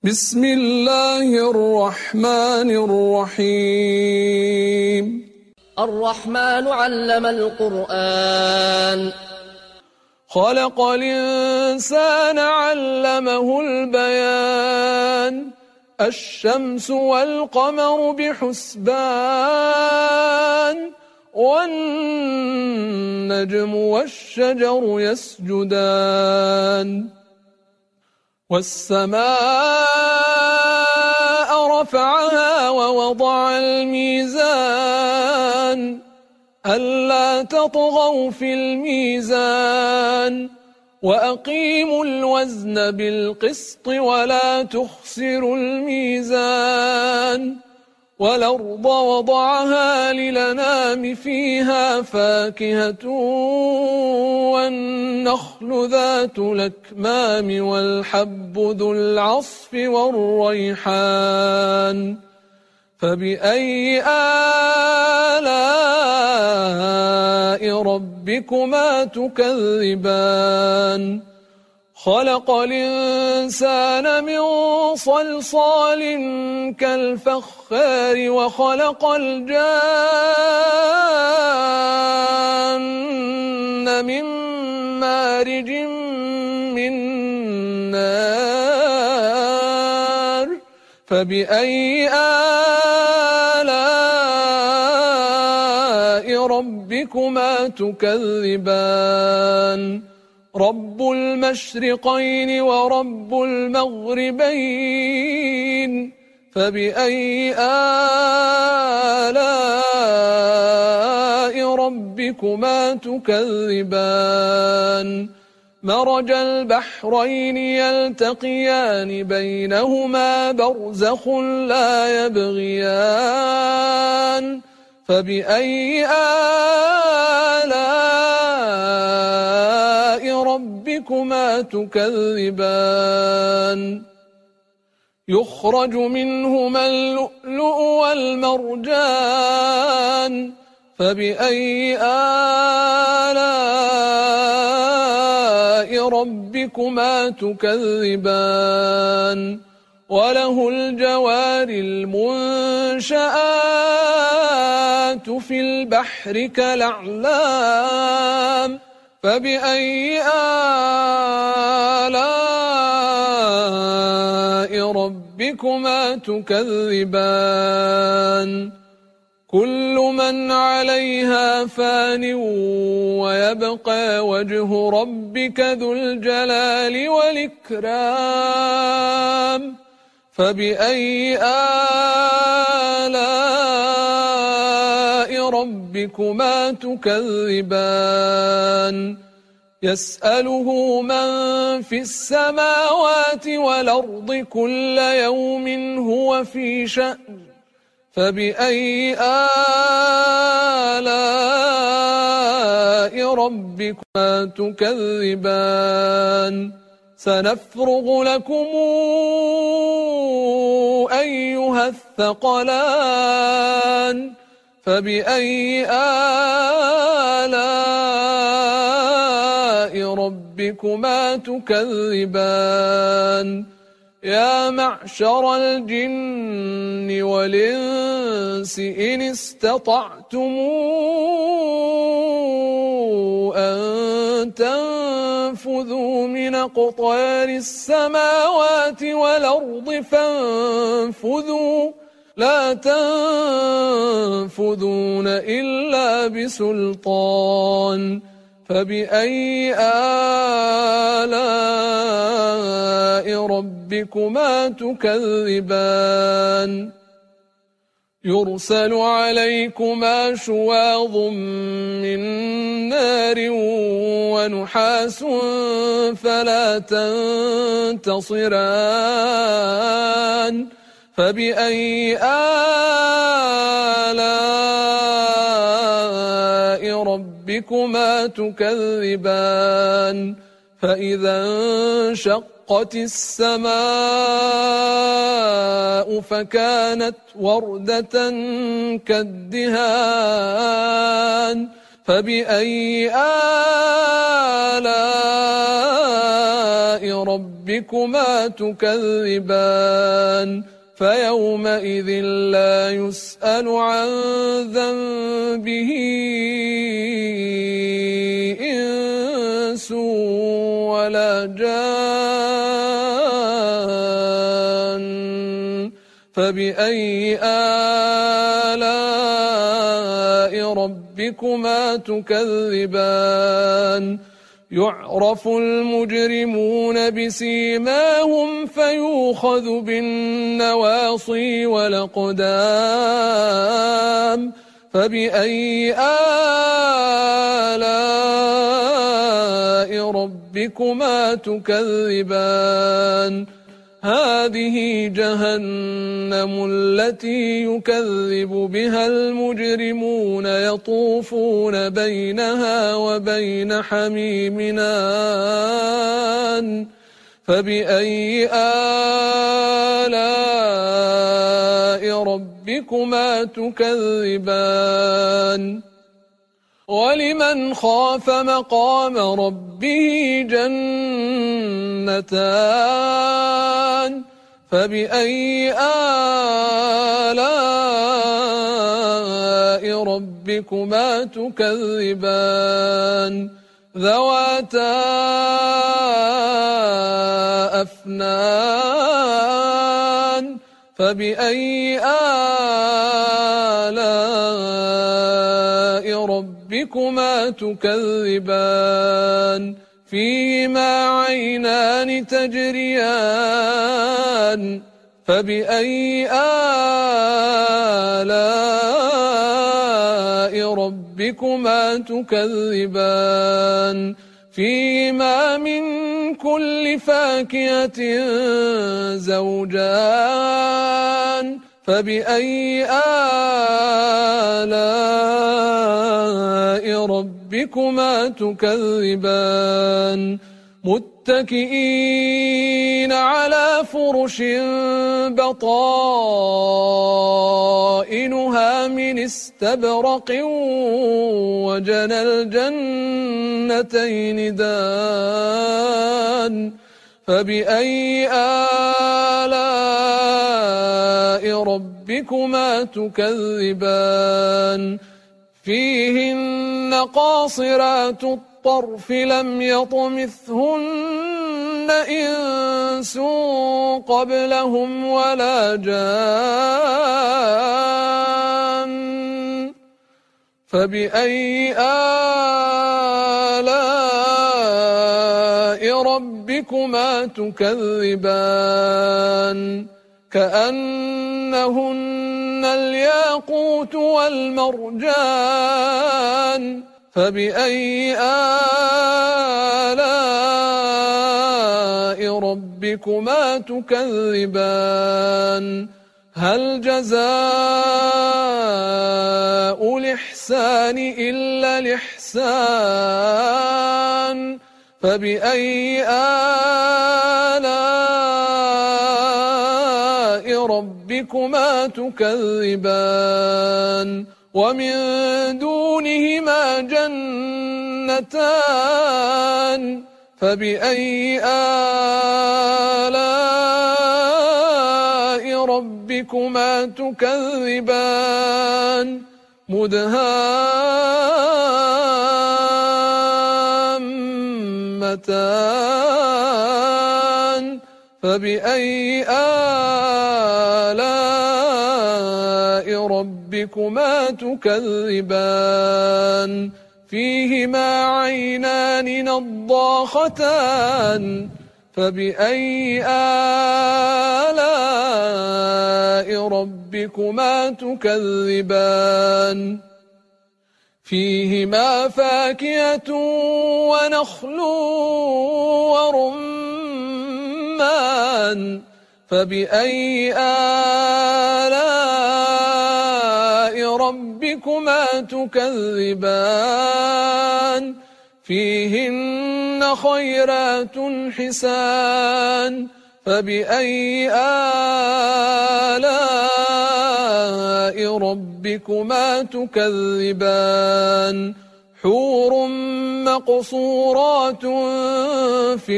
بسم الله الرحمن الرحيم. الرحمن علم القرآن. خلق الإنسان علمه البيان. الشمس والقمر بحسبان والنجم والشجر يسجدان والسماء رفعها ووضع الميزان ألا تطغوا في الميزان وأقيموا الوزن بالقسط ولا تخسروا الميزان والأرض وضعها للأنام فيها فاكهة والنخل ذات الأكمام والحب ذو العصف والريحان فبأي آلاء ربكما تكذبان خلق الإنسان من صلصال كالفخار وخلق الجان من مارج من نار فبأي آلاء ربكما تكذبان رب المشرقين ورب المغربين فبأي آلاء ربكما تكذبان مرج البحرين يلتقيان بينهما برزخ لا يبغيان فبأي آلاء ربكما تكذبان يخرج منهما اللؤلؤ والمرجان فبأي آلاء ربكما تكذبان وله الجوار المنشآت في البحر كالأعلام فبأي آلاء ربكما تكذبان كل من عليها فان ويبقى وجه ربك ذو الجلال والإكرام فبأي آلاء ربكما تكذبان يسأله من في السماوات والأرض كل يوم هو في شأن فبأي آلاء ربكما تكذبان سنفرغ لكم أيها الثقلان فبأي آلاء ربكما تكذبان يا معشر الجن والإنس إن استطعتم أن تنفذوا من أقطار السماوات والأرض فانفذوا لا تنفذون إلا بسلطان فبأي آلاء ربكما تكذبان يرسل عليكما شواظ من نار ونحاس فلا تنتصران فبأي آلاء ربكما تكذبان فإذا انشقت السماء فكانت وردة كالدهان فبأي آلاء ربكما تكذبان فيومئذ لا يسأل عن ذنبه إنس ولا جان فبأي آلاء ربكما تكذبان يعرف المجرمون بسيماهم فيؤخذ بالنواصي والأقدام فبأي آلاء ربكما تكذبان هذه جهنم التي يكذب بها المجرمون يطوفون بينها وبين حميم آن فبأي آلاء ربكما تكذبان ولمن خاف مقام ربه جنتان فبأي آلاء ربكما تكذبان ذواتا أفنان فبأي آلاء ربكما تكذبان فيهما عينان تجريان فبأي آلاء ربكما تكذبان فيهما من كل فاكهة زوجان فبأي آلاء ربكما تكذبان متكئين على فرش بطائنها من استبرق وجنى الجنتين دان فبأي آلاء ربكما تكذبان فيهن قاصرات الطرف لم يطمثهن إنس قبلهم ولا جان فبأي آلاء ربكما تكذبان كأنهن الياقوت والمرجان فبأي آلاء ربكما تكذبان هل جزاء الإحسان إلا الإحسان فبأي آلاء ربكما تكذبان ومن دونهما جنتان فبأي آلاء ربكما تكذبان مدهامتان فبأي آلاء ربكما تكذبان فيهما عينان نضاختان فبأي آلاء ربكما تكذبان فيهما فاكهة ونخل ورمان فبأي آلاء ربكما تكذبان فيهن خيرات حسان فبأي آلاء ربكما تكذبان حور مقصورات في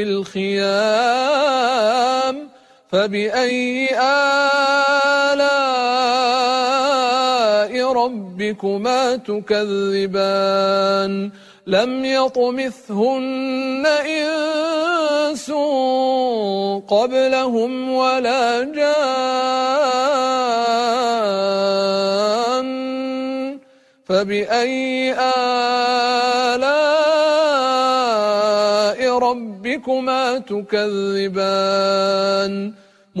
الخيام فبأي آلاء ربكما تكذبان لم يطمثهن إنس قبلهم ولا جان فبأي آلاء ربكما تكذبان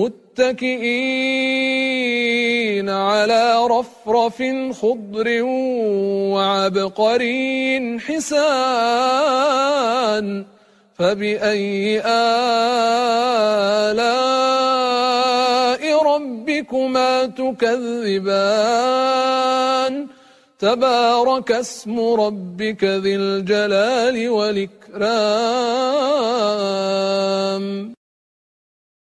متكئين على رفرف خضر وعبقري حسان فبأي آلاء ربكما تكذبان تبارك اسم ربك ذي الجلال والإكرام